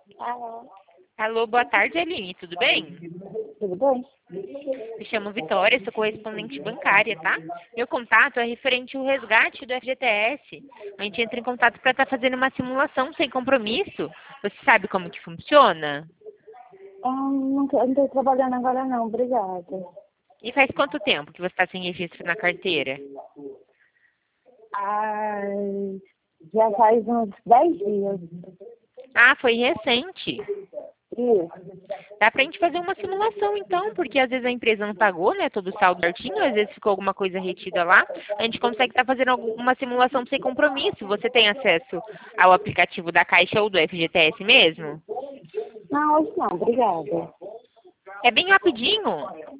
Ah, Alô, boa tarde, Aline, tudo bem? tudo bem? Me chamo Vitória, sou correspondente bancária, tá? Meu contato é referente ao resgate do FGTS. A gente entra em contato para estar fazendo uma simulação sem compromisso. Você sabe como que funciona? Não estou trabalhando agora não, obrigada. E faz quanto tempo que você está sem registro na carteira? Ah, já faz uns 10 dias. Ah, foi recente. Isso. Dá pra gente fazer uma simulação então, porque às vezes a empresa não pagou, né, todo o saldo certinho, às vezes ficou alguma coisa retida lá. A gente consegue estar fazendo uma simulação sem compromisso. Você tem acesso ao aplicativo da Caixa ou do FGTS mesmo? Não, hoje não, obrigada. É bem rapidinho.